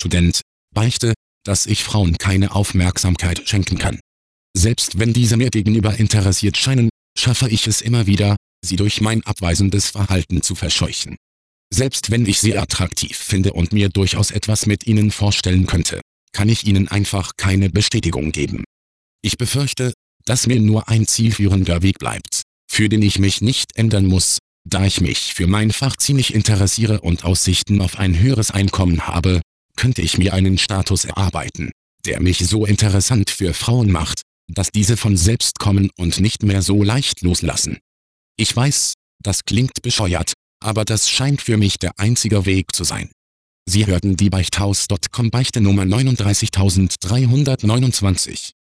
Student, beichte, dass ich Frauen keine Aufmerksamkeit schenken kann. Selbst wenn diese mir gegenüber interessiert scheinen, schaffe ich es immer wieder, sie durch mein abweisendes Verhalten zu verscheuchen. Selbst wenn ich sie attraktiv finde und mir durchaus etwas mit ihnen vorstellen könnte, kann ich ihnen einfach keine Bestätigung geben. Ich befürchte, dass mir nur ein zielführender Weg bleibt, für den ich mich nicht ändern muss, da ich mich für mein Fach ziemlich interessiere und Aussichten auf ein höheres Einkommen habe, könnte ich mir einen Status erarbeiten, der mich so interessant für Frauen macht, dass diese von selbst kommen und nicht mehr so leicht loslassen. Ich weiß, das klingt bescheuert, aber das scheint für mich der einzige Weg zu sein. Sie hörten die Beichthaus.com Beichte Nummer 39329.